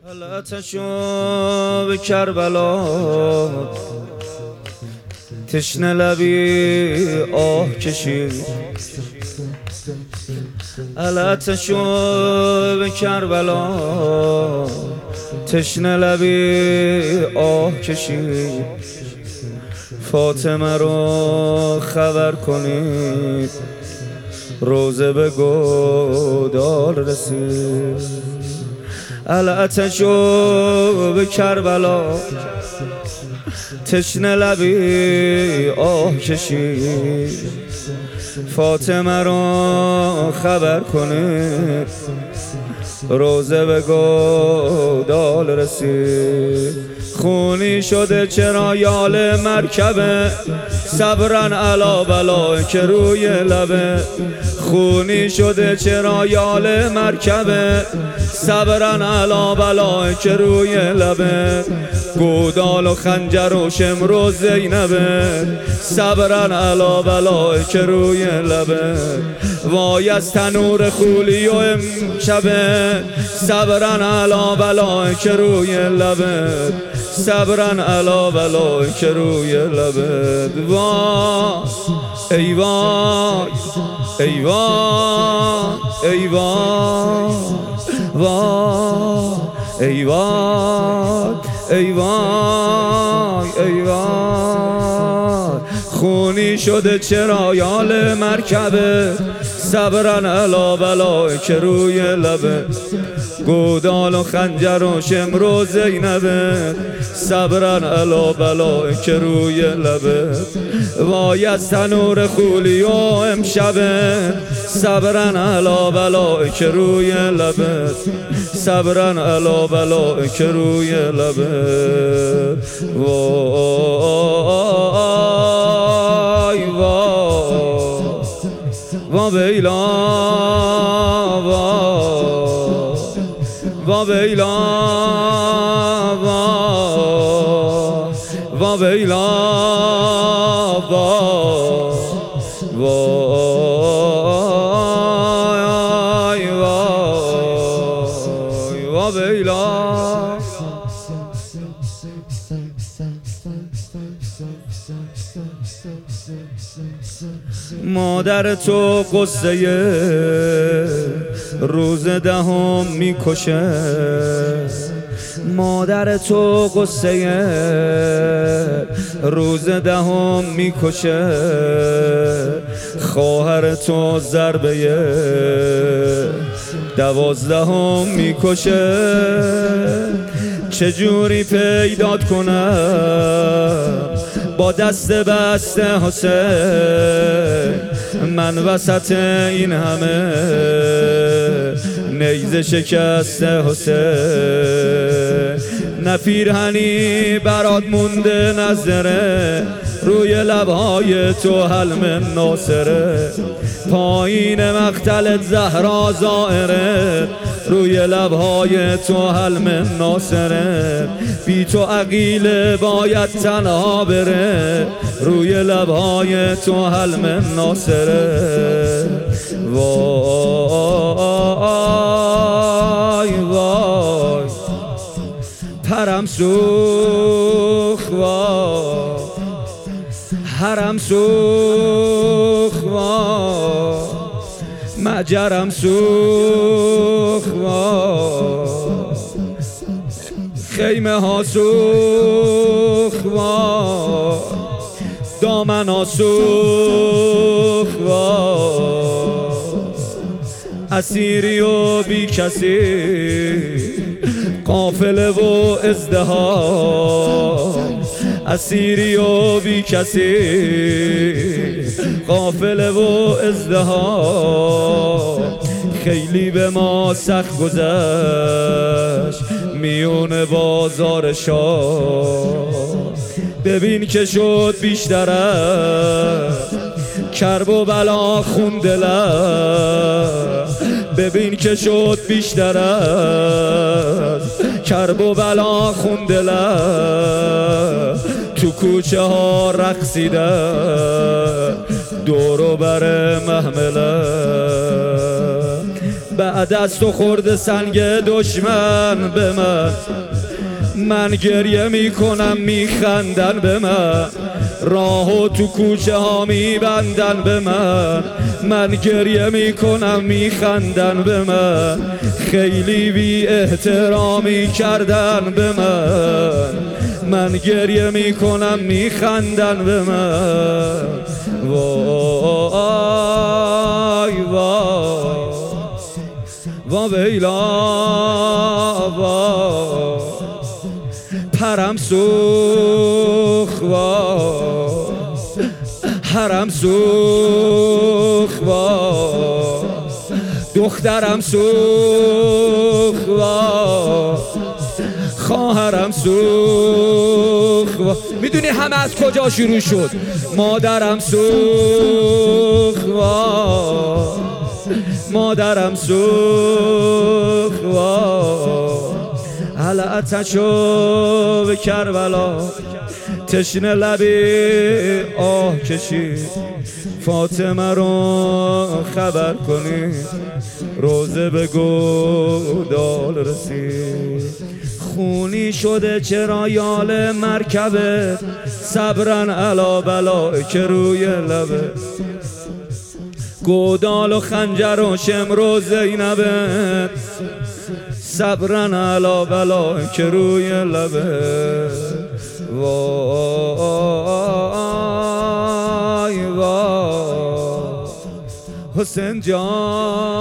حالتشو به کربلا تشنه لبی آه کشید، حالتشو به کربلا تشنه لبی آه کشید. فاطمه رو خبر کنید روزه به گودال رسید. علتشو به کربلا تشنه لبی آه کشید. فاطمه رو خبر کنید روزه به گودال رسید. خونی شده چرا یال مرکبه، صبرن علا بلا که روی لبه. خونی شده چرا یال مرکبه، صبرن علا بلا که روی لبه. گودال و خنجر و شمر و زینبه، صبرن علا بلا که روی لبه. وای از تنور خولی و امشبه، صبرن علا بلا که روی لبه. صبرن علا بلا که روی لبه. وای ای وای ای وای ای وای وای ای وای ای وای ای وای. خونی شده چرا یال مرکبه، صبرن علا بلا که روی لبه. گودال و خنجر و شمر و زینبه، صبرن علا بلا که روی لبه. وای از تنور خولی و امشبه، صبرن علا بلا که روی لبه. صبرن علا بلا که روی لبه. وای وای ویلا وای ویلا ویلا ویلا. مادر تو قصه روز دهم میکشه، مادر تو قصه روز دهم میکشه. خواهر تو ضربه 12 میکشه. چجوری پیدات کنم با دست بسته حسین، من وسط این همه نیزه شکسته حسین. نه پیرهنی برات مونده نظره، روی لبهای تو حلم ناصره. پایین مقتل زهرا زائره، روی لبهای تو حلم ناصره. بی تو عقیله باید تنها بره، روی لبهای تو حلم ناصره. وای وای پرم سوخ، وای حرم سوخ، وای مجرم سوخ، وای خیمه ها سوخ، وای دامن ها سوخ، وای اسیری و بی کسی قافله و ازدحام. اسیری و بی کسی قافله و ازدحام. خیلی به ما سخت گذشت میون بازار شاه. ببین که شد بیشتر از کرب و بلا خون دلم. ببین که شد بیشتر از کرب و بلا خون دلم. تو کوچه ها رقصیدن دور و بر محمله. بعد از تو خورده سنگ دشمن به من گریه میکنم میخندن به راهو تو کوچه ها میبندن به من گریه میکنم میخندن به خیلی بی احترامی کردن به من گریه میکنم میخندن به وای ویلا پرم سوخ حرم سوخ دخترم سوخ خواهرم سوخ میدونی همه از کجا شروع شد؟ مادرم سوخ مادرم سوخ علعتشو به کربلا تشنه لبی آه کشید فاطمه رو خبر کنی روزه به گودال رسید خونی شده چرا یال مرکبه صبرن علا بلا که روی لبه گودال و خنجر و شمر و زینبه صبرن علا بلا که روی لبه وای حسین جان